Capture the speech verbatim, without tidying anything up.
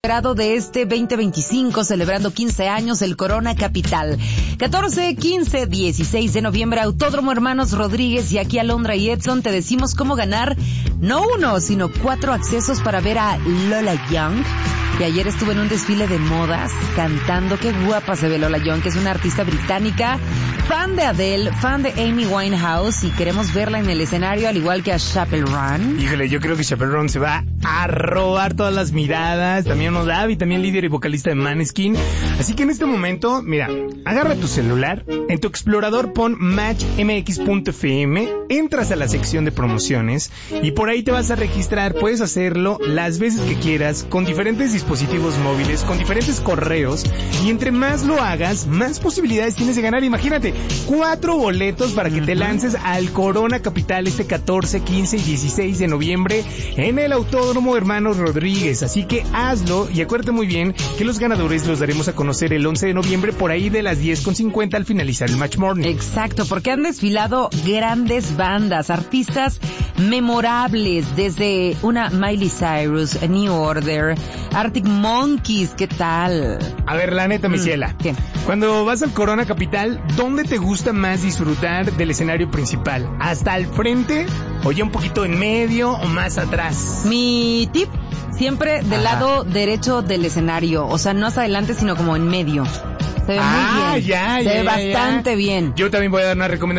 esperado de este veinte veinticinco, celebrando quince años el Corona Capital. catorce, quince, dieciséis de noviembre, Autódromo Hermanos Rodríguez, y aquí Alondra y Edson te decimos cómo ganar no uno, sino cuatro accesos para ver a Lola Young, que ayer estuvo en un desfile de modas cantando. Qué guapa se ve Lola Young, que es una artista británica, fan de Adele, fan de Amy Winehouse, y queremos verla en el escenario al igual que a Chappell Roan. Híjole, yo creo que Chappell Roan se va a robar todas las miradas. También Odavi, también líder y vocalista de Maneskin. Así que en este momento, mira, agarra tu celular, en tu explorador pon match m x punto f m, entras a la sección de promociones y por ahí te vas a registrar. Puedes hacerlo las veces que quieras, con diferentes dispositivos móviles, con diferentes correos, y entre más lo hagas, más posibilidades tienes de ganar. Imagínate, cuatro boletos para que te lances al Corona Capital este catorce, quince y dieciséis de noviembre en el Autódromo Hermanos Rodríguez. Así que hazlo y acuérdate muy bien que los ganadores los daremos a conocer el once de noviembre por ahí de las diez con cincuenta al finalizar el Match Morning. Exacto, porque han desfilado grandes bandas, artistas memorables, desde una Miley Cyrus, New Order, Arctic Monkeys. ¿Qué tal? A ver, la neta, mi Mm, ciela, ¿qué? cuando vas al Corona Capital, ¿dónde te gusta más disfrutar del escenario principal? ¿Hasta al frente o ya un poquito en medio o más atrás? Mi tip, siempre del Ajá. lado derecho del escenario, o sea, no hacia adelante, sino como en medio. Se ve Ah, muy bien. ya, Se ya, ve ya, bastante ya. bien. Yo también voy a dar una recomendación.